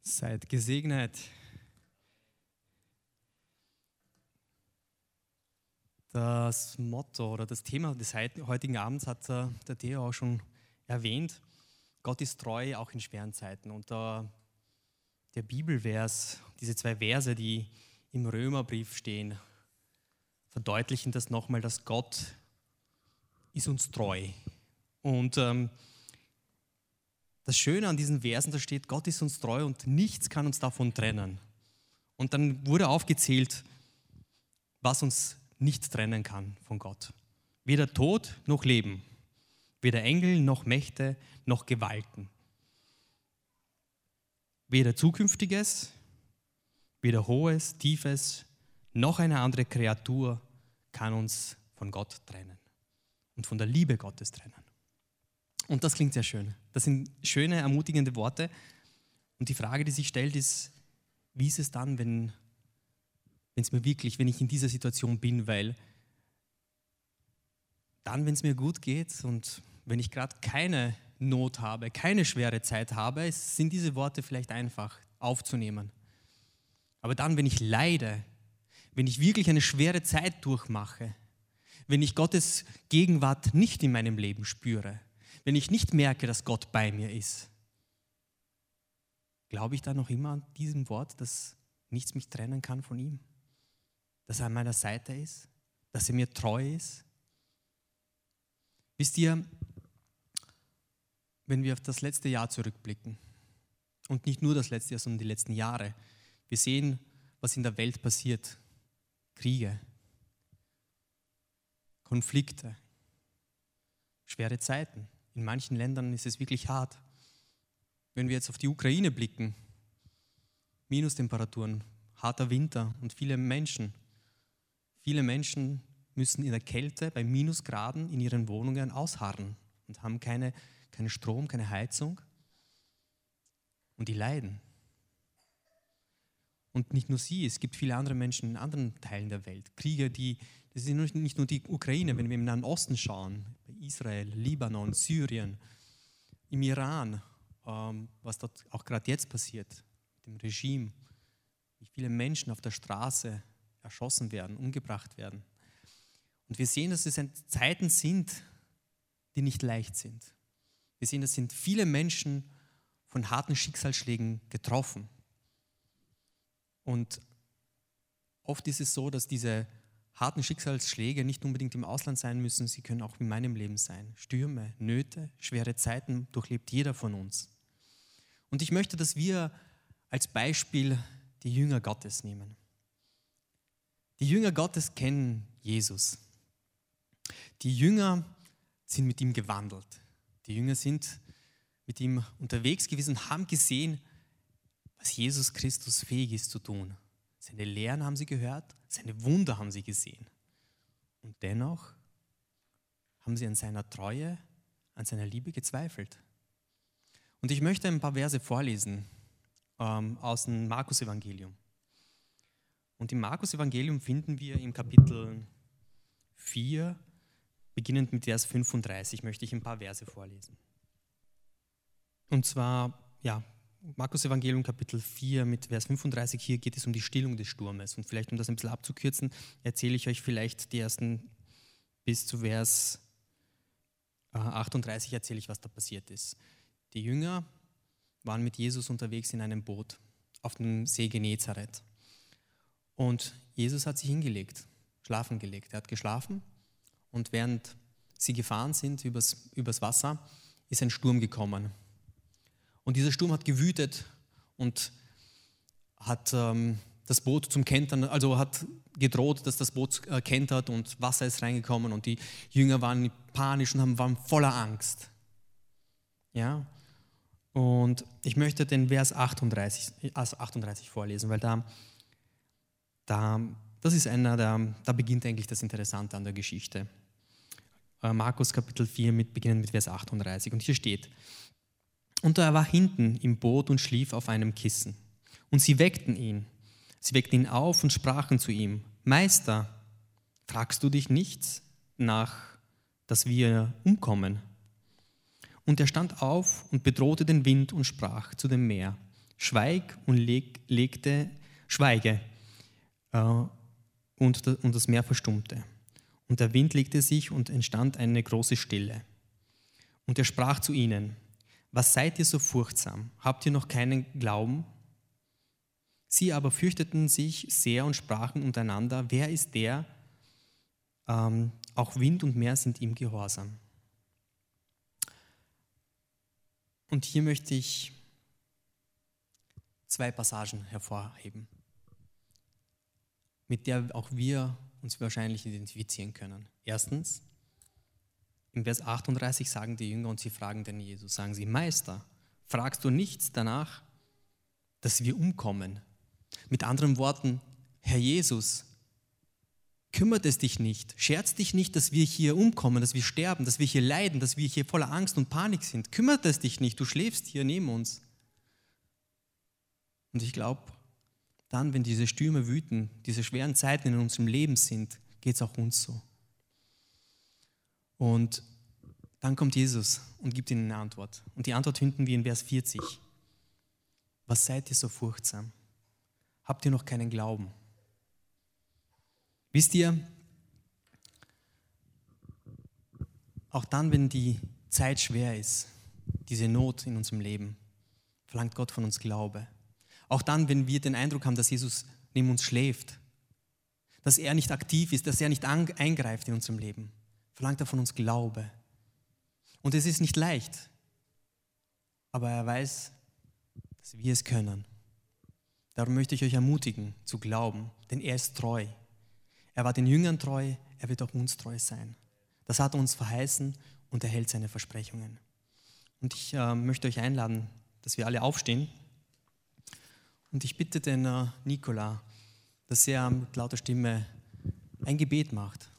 Seid gesegnet. Das Motto oder das Thema des heutigen Abends hat der Theo auch schon erwähnt. Gott ist treu, auch in schweren Zeiten. Und der Bibelvers, diese zwei Verse, die im Römerbrief stehen, verdeutlichen das nochmal, dass Gott ist uns treu. Und das Schöne an diesen Versen, da steht, Gott ist uns treu und nichts kann uns davon trennen. Und dann wurde aufgezählt, was uns nicht trennen kann von Gott. Weder Tod noch Leben, weder Engel noch Mächte noch Gewalten. Weder Zukünftiges, weder Hohes, Tiefes, noch eine andere Kreatur kann uns von Gott trennen und von der Liebe Gottes trennen. Und das klingt sehr schön. Das sind schöne, ermutigende Worte. Und die Frage, die sich stellt, ist, wie ist es dann, wenn ich in dieser Situation bin, weil dann, wenn es mir gut geht und wenn ich gerade keine Not habe, keine schwere Zeit habe, sind diese Worte vielleicht einfach aufzunehmen. Aber dann, wenn ich leide, wenn ich wirklich eine schwere Zeit durchmache, wenn ich Gottes Gegenwart nicht in meinem Leben spüre, wenn ich nicht merke, dass Gott bei mir ist, glaube ich dann noch immer an diesem Wort, dass nichts mich trennen kann von ihm? Dass er an meiner Seite ist? Dass er mir treu ist? Wisst ihr, wenn wir auf das letzte Jahr zurückblicken, und nicht nur das letzte Jahr, sondern die letzten Jahre, wir sehen, was in der Welt passiert. Kriege, Konflikte, schwere Zeiten. In manchen Ländern ist es wirklich hart. Wenn wir jetzt auf die Ukraine blicken, Minustemperaturen, harter Winter und viele Menschen müssen in der Kälte bei Minusgraden in ihren Wohnungen ausharren und haben keinen Strom, keine Heizung und die leiden. Und nicht nur sie, es gibt viele andere Menschen in anderen Teilen der Welt. Kriege, das sind nicht nur die Ukraine, wenn wir im Nahen Osten schauen, bei Israel, Libanon, Syrien, im Iran, was dort auch gerade jetzt passiert, mit dem Regime, wie viele Menschen auf der Straße erschossen werden, umgebracht werden. Und wir sehen, dass es Zeiten sind, die nicht leicht sind. Wir sehen, es sind viele Menschen von harten Schicksalsschlägen getroffen. Und oft ist es so, dass diese harten Schicksalsschläge nicht unbedingt im Ausland sein müssen, sie können auch in meinem Leben sein. Stürme, Nöte, schwere Zeiten durchlebt jeder von uns. Und ich möchte, dass wir als Beispiel die Jünger Gottes nehmen. Die Jünger Gottes kennen Jesus. Die Jünger sind mit ihm gewandelt. Die Jünger sind mit ihm unterwegs gewesen und haben gesehen, was Jesus Christus fähig ist zu tun. Seine Lehren haben sie gehört, seine Wunder haben sie gesehen. Und dennoch haben sie an seiner Treue, an seiner Liebe gezweifelt. Und ich möchte ein paar Verse vorlesen aus dem Markus-Evangelium. Und im Markus-Evangelium finden wir im Kapitel 4, beginnend mit Vers 35, möchte ich ein paar Verse vorlesen. Und zwar, Markus Evangelium Kapitel 4 mit Vers 35, hier geht es um die Stillung des Sturmes. Und vielleicht, um das ein bisschen abzukürzen, erzähle ich euch vielleicht die ersten bis zu Vers 38, erzähle ich, was da passiert ist. Die Jünger waren mit Jesus unterwegs in einem Boot auf dem See Genezareth. Und Jesus hat sich hingelegt, schlafen gelegt. Er hat geschlafen und während sie gefahren sind übers Wasser, ist ein Sturm gekommen. Und dieser Sturm hat gewütet und hat das Boot zum Kentern, also hat gedroht, dass das Boot kentert und Wasser ist reingekommen und die Jünger waren panisch und waren voller Angst. Ja? Und ich möchte den Vers 38 vorlesen, weil das ist da beginnt eigentlich das Interessante an der Geschichte. Markus Kapitel 4, beginnend mit Vers 38. Und hier steht: Und er war hinten im Boot und schlief auf einem Kissen. Und sie weckten ihn. Sie weckten ihn auf und sprachen zu ihm: Meister, fragst du dich nichts nach, dass wir umkommen? Und er stand auf und bedrohte den Wind und sprach zu dem Meer: schweige und das Meer verstummte. Und der Wind legte sich und entstand eine große Stille. Und er sprach zu ihnen: Was seid ihr so furchtsam? Habt ihr noch keinen Glauben? Sie aber fürchteten sich sehr und sprachen untereinander: Wer ist der? Auch Wind und Meer sind ihm gehorsam. Und hier möchte ich 2 Passagen hervorheben, mit der auch wir uns wahrscheinlich identifizieren können. Erstens, im Vers 38 sagen die Jünger und sie fragen den Jesus, sagen sie: Meister, fragst du nichts danach, dass wir umkommen? Mit anderen Worten, Herr Jesus, kümmert es dich nicht, scherzt dich nicht, dass wir hier umkommen, dass wir sterben, dass wir hier leiden, dass wir hier voller Angst und Panik sind. Kümmert es dich nicht, du schläfst hier neben uns. Und ich glaube, dann, wenn diese Stürme wüten, diese schweren Zeiten in unserem Leben sind, geht es auch uns so. Und dann kommt Jesus und gibt ihnen eine Antwort. Und die Antwort finden wir in Vers 40. Was seid ihr so furchtsam? Habt ihr noch keinen Glauben? Wisst ihr, auch dann, wenn die Zeit schwer ist, diese Not in unserem Leben, verlangt Gott von uns Glaube. Auch dann, wenn wir den Eindruck haben, dass Jesus neben uns schläft, dass er nicht aktiv ist, dass er nicht eingreift in unserem Leben, verlangt er von uns Glaube. Und es ist nicht leicht, aber er weiß, dass wir es können. Darum möchte ich euch ermutigen, zu glauben, denn er ist treu. Er war den Jüngern treu, er wird auch uns treu sein. Das hat er uns verheißen und er hält seine Versprechungen. Und ich möchte euch einladen, dass wir alle aufstehen. Und ich bitte den Nikola, dass er mit lauter Stimme ein Gebet macht.